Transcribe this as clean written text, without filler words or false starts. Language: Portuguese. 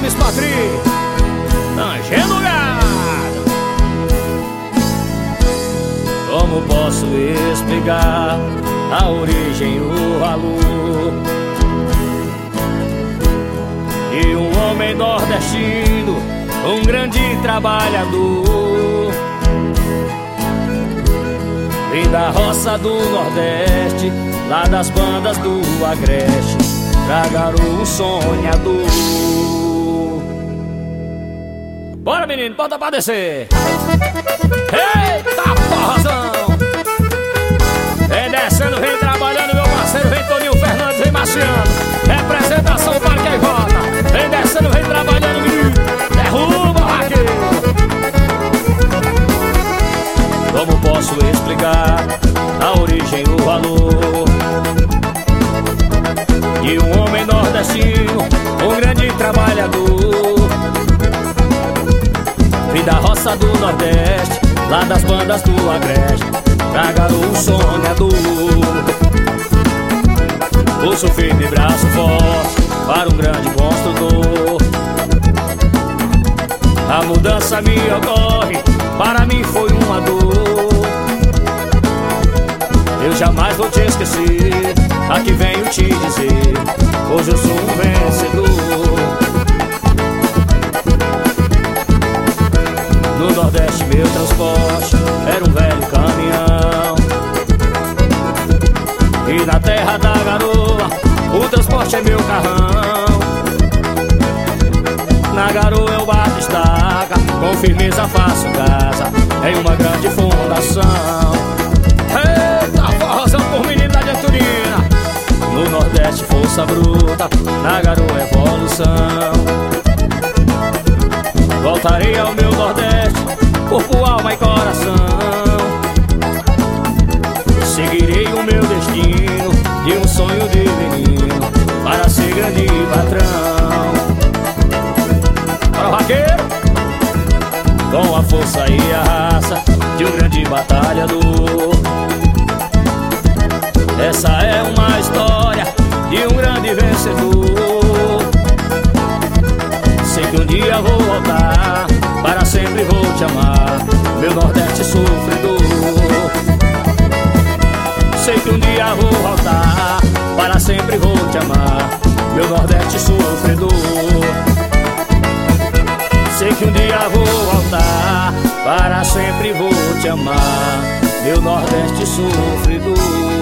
Miss Patrícia, tangendo gado. Como posso explicar a origem e o valor de um homem nordestino, um grande trabalhador? Vim da roça do Nordeste, lá das bandas do Agreste, pra garoto sonhador. Bora, menino, bota pra descer. Eita porrazão! Vem descendo, vem trabalhando, meu parceiro, vem Toninho Fernandes, vem marciando. Representação para quem vota. Vem descendo, vem trabalhando, menino. Derruba, vaqueiro. Como posso explicar a origem e o valor de um homem nordestino, um grande trabalhador? Vim da roça do Nordeste, lá das bandas do Agreste, pra garoto sonhador. Pulso firme e braço forte para um grande construtor. A mudança me ocorre, para mim foi uma dor. Eu jamais vou te esquecer, aqui venho te dizer, hoje eu sou um vencedor. No Nordeste meu transporte era um velho caminhão, e na terra da garoa o transporte é meu carrão. Na garoa eu bato estaca, com firmeza faço casa em uma grande fundação. Eita, forrozão por menino da Genturina. No Nordeste força bruta, na garoa evolução. Voltarei ao meu Nordeste, corpo, alma e coração. Seguirei o meu destino de um sonho de menino, para ser grande patrão. Para o vaqueiro, com a força e a raça de um grande batalhador. Essa é uma história de um grande vencedor. Sei que um dia vou voltar, para sempre vou te amar, meu Nordeste sofredor. Sei que um dia vou voltar, para sempre vou te amar, meu Nordeste sofredor. Sei que um dia vou voltar, para sempre vou te amar, meu Nordeste sofredor.